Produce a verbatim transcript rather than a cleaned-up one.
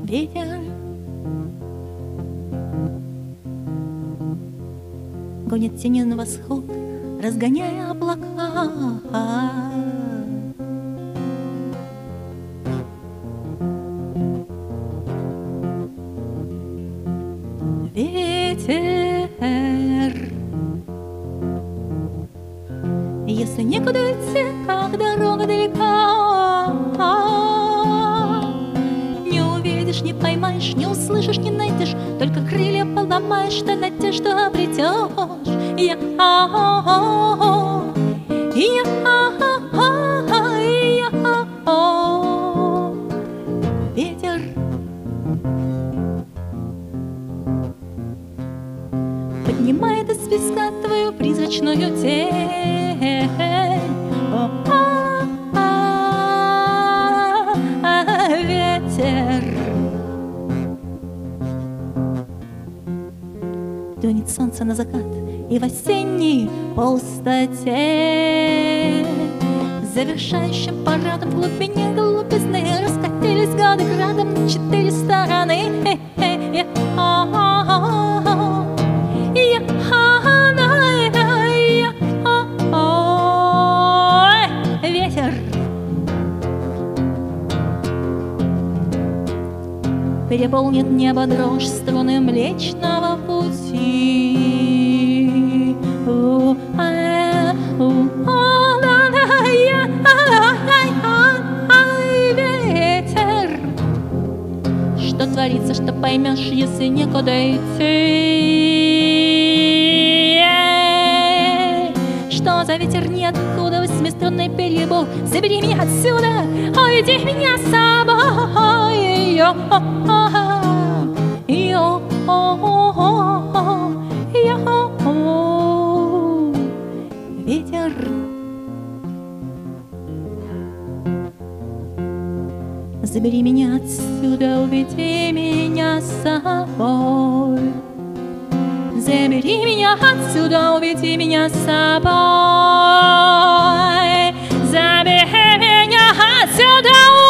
Ветер гонит тени на восход, разгоняя облака. Ветер, если некуда идти, как дорога далека, не увидишь, не поймаешь, не услышишь, не найдешь, только крылья поломаешь, ты надежду обретешь. Я, я, я, ветер поднимает из песка твою призрачную тень. О, а, а, а, ветер тонет солнце на закат, и в осенней пустоте завершающим парадом в глубине голубизны раскатились годы градом на четыре стороны. Ветер переполнит небо дрожь струны Млечного Пути. У, а, у, а, да, да, я, а, ай, а, ай, ветер, что творится, что поймешь, если некуда идти. Что за ветер ниоткуда, восьмиструнный перебор, забери меня отсюда, уведи меня с собой. Йо, йо, йо, ветер забери меня отсюда, уведи меня с собой. Забери меня отсюда, уведи меня с собой. Забери меня отсюда.